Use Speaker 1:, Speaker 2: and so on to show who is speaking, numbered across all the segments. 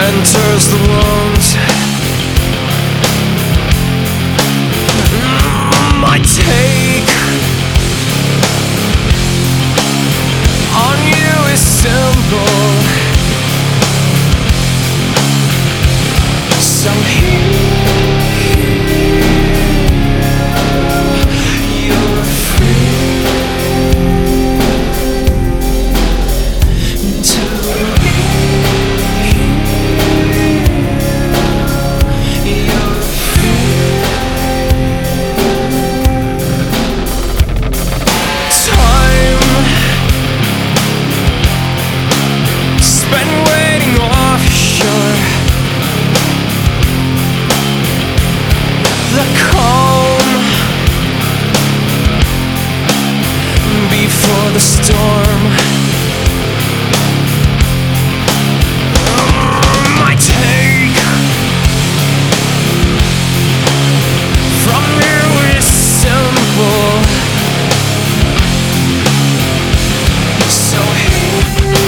Speaker 1: enters the wound. My take on you is simple. Some you're free to you're free. Time spent waiting offshore. The calm before the storm. My take from you is simple. So here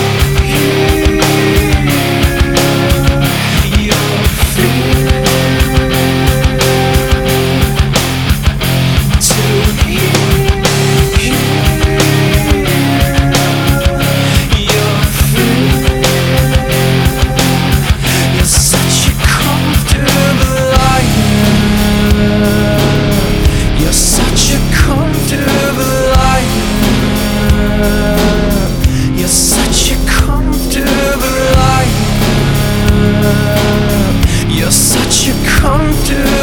Speaker 1: you're free to you're free. You're such a comfortable liar. You're such a comfortable liar. You're such a comfortable liar. You're such a comfortable